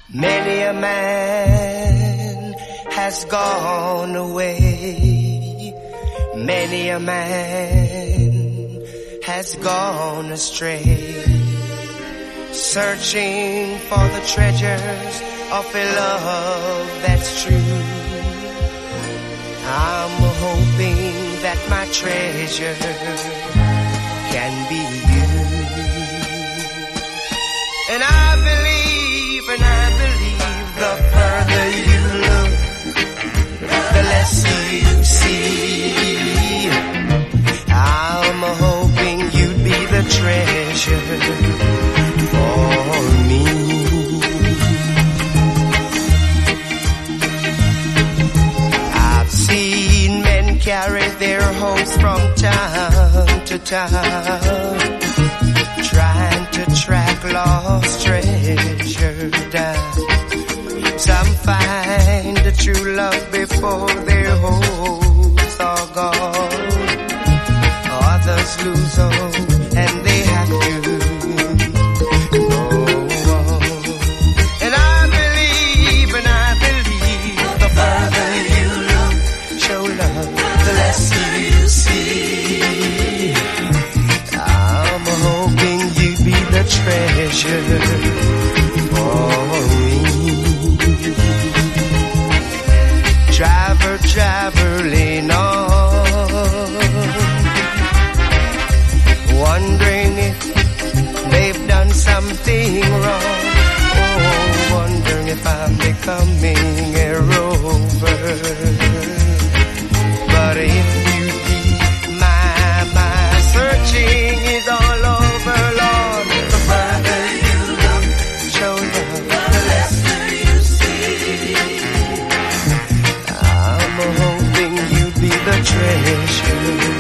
Many a man has gone away. Many a man has gone astray, searching for the treasures of a love that's true. I'm hoping that my treasure can be you. And I believe the further you look, the less you see. I'm hoping you'd be the treasure for me. I've seen men carry their hopes from town to town, trying to track lost treasure down. Some find the true love before their hopes are gone. Others lose hope and they have to go on. And I believe the further you look, show love, the less you see. I'm hoping you'd be the treasure for me. Traveling on, wondering if they've done something wrong. Oh, wondering if I'm becoming a rover. But if you be my searching is all over, Lord. The further you look, show love, the less you see. I'm hoping you'd be the treasure